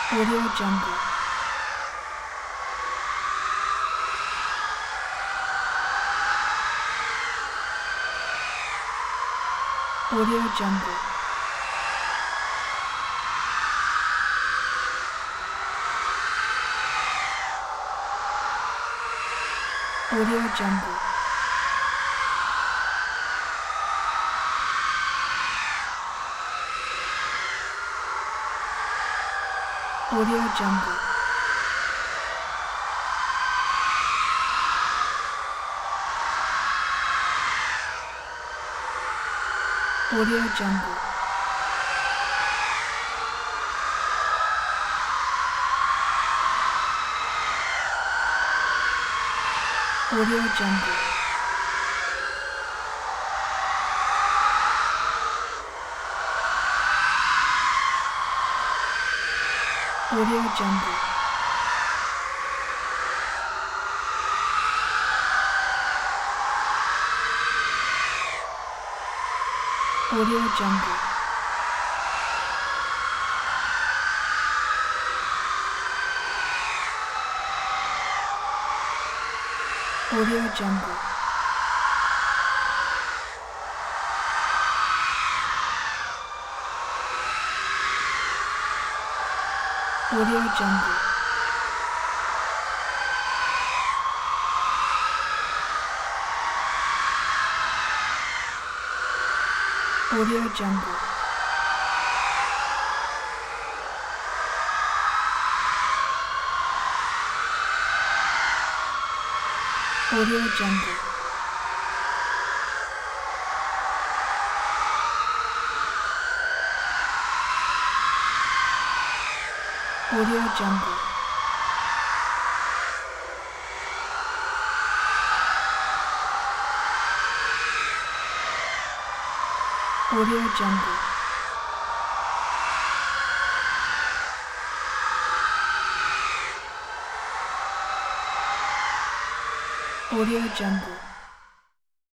Audio Jungle. Audio Jungle. Audio Jungle. Audio Jungle. Audio Jungle. Audio Jungle. Audio Jungle. Audio Jungle. Audio Jungle. Audio Jungle. Audio Jungle. Audio Jungle. Audio Jungle. Audio Jungle. Audio Jungle.